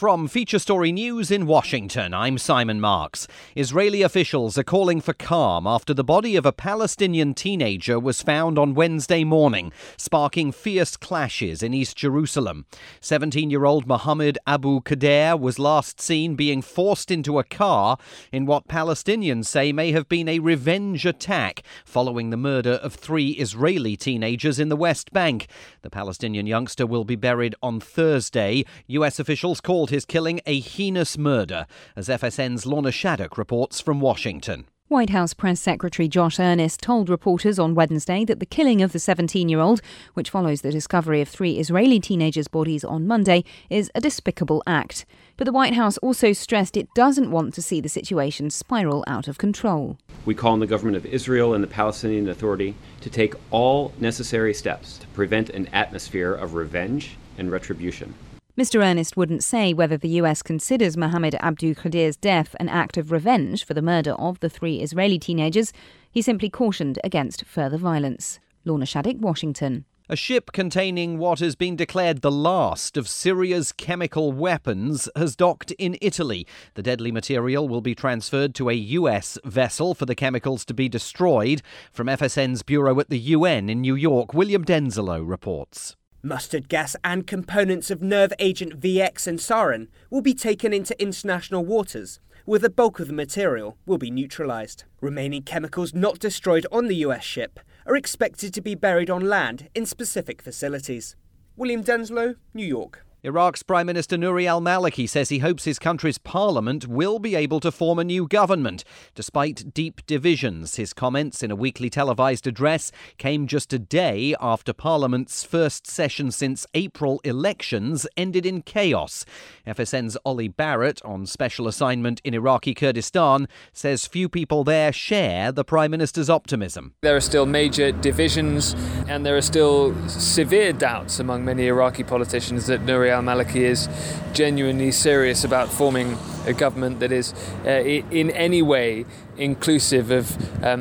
From Feature Story News in Washington, I'm Simon Marks. Israeli officials are calling for calm after the body of a Palestinian teenager was found on Wednesday morning, sparking fierce clashes in East Jerusalem. 17-year-old Mohammed Abu Qadir was last seen being forced into a car in what Palestinians say may have been a revenge attack following the murder of 3 Israeli teenagers in the West Bank. The Palestinian youngster will be buried on Thursday. U.S. officials called his killing a heinous murder, as FSN's Lorna Shattuck reports from Washington. White House Press Secretary Josh Earnest told reporters on Wednesday that the killing of the 17-year-old, which follows the discovery of 3 Israeli teenagers' bodies on Monday, is a despicable act. But the White House also stressed it doesn't want to see the situation spiral out of control. We call on the government of Israel and the Palestinian Authority to take all necessary steps to prevent an atmosphere of revenge and retribution. Mr. Earnest wouldn't say whether the US considers Mohammed Abu Qadir's death an act of revenge for the murder of the 3 Israeli teenagers. He simply cautioned against further violence. Lorna Shattuck, Washington. A ship containing what has been declared the last of Syria's chemical weapons has docked in Italy. The deadly material will be transferred to a US vessel for the chemicals to be destroyed. From FSN's bureau at the UN in New York, William Denzelo reports. Mustard gas and components of nerve agent VX and sarin will be taken into international waters, where the bulk of the material will be neutralised. Remaining chemicals not destroyed on the US ship are expected to be buried on land in specific facilities. William Denslow, New York. Iraq's Prime Minister Nouri al-Maliki says he hopes his country's parliament will be able to form a new government. Despite deep divisions, his comments in a weekly televised address came just a day after parliament's first session since April elections ended in chaos. FSN's Ollie Barrett, on special assignment in Iraqi Kurdistan, says few people there share the Prime Minister's optimism. There are still major divisions and there are still severe doubts among many Iraqi politicians that Nouri al-Maliki is genuinely serious about forming a government that is in any way inclusive of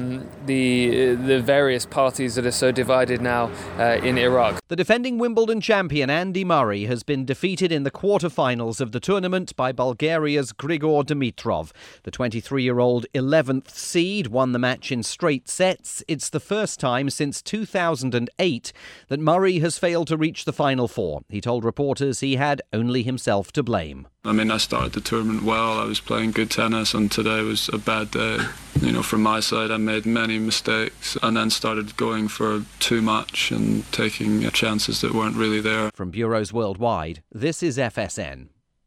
the various parties that are so divided now in Iraq. The defending Wimbledon champion Andy Murray has been defeated in the quarter-finals of the tournament by Bulgaria's Grigor Dimitrov. The 23-year-old 11th seed won the match in straight sets. It's the first time since 2008 that Murray has failed to reach the Final Four. He told reporters he had only himself to blame. I started the tournament well. I was playing good tennis, and today was a bad day. From my side, I made many mistakes and then started going for too much and taking chances that weren't really there. From bureaus worldwide, this is FSN.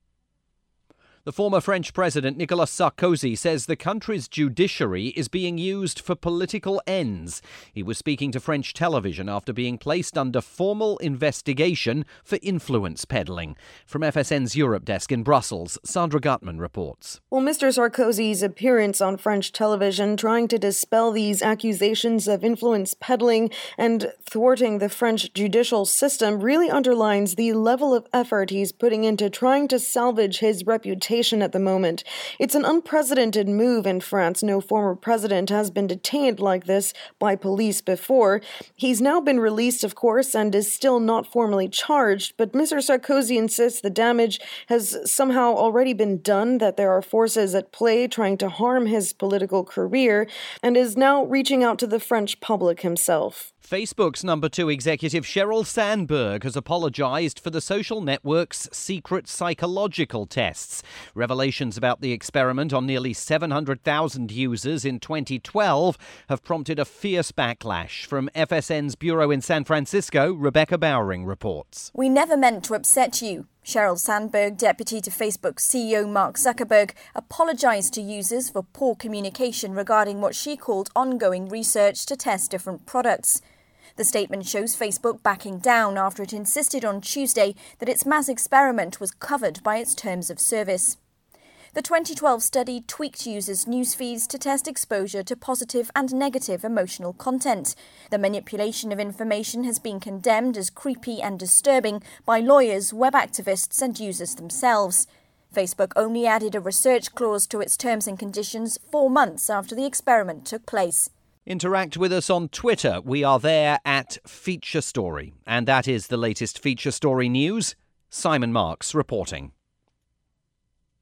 The former French President Nicolas Sarkozy says the country's judiciary is being used for political ends. He was speaking to French television after being placed under formal investigation for influence peddling. From FSN's Europe desk in Brussels, Sandra Gutman reports. Well, Mr. Sarkozy's appearance on French television trying to dispel these accusations of influence peddling and thwarting the French judicial system really underlines the level of effort he's putting into trying to salvage his reputation at the moment. It's an unprecedented move in France. No former president has been detained like this by police before. He's now been released, of course, and is still not formally charged, but Mr. Sarkozy insists the damage has somehow already been done, that there are forces at play trying to harm his political career, and is now reaching out to the French public himself. Facebook's number 2 executive Sheryl Sandberg has apologised for the social network's secret psychological tests. Revelations about the experiment on nearly 700,000 users in 2012 have prompted a fierce backlash. From FSN's bureau in San Francisco, Rebecca Bowering reports. We never meant to upset you. Sheryl Sandberg, deputy to Facebook CEO Mark Zuckerberg, apologised to users for poor communication regarding what she called ongoing research to test different products. The statement shows Facebook backing down after it insisted on Tuesday that its mass experiment was covered by its terms of service. The 2012 study tweaked users' news feeds to test exposure to positive and negative emotional content. The manipulation of information has been condemned as creepy and disturbing by lawyers, web activists and users themselves. Facebook only added a research clause to its terms and conditions 4 months after the experiment took place. Interact with us on Twitter. We are there at Feature Story. And that is the latest Feature Story news. Simon Marks reporting.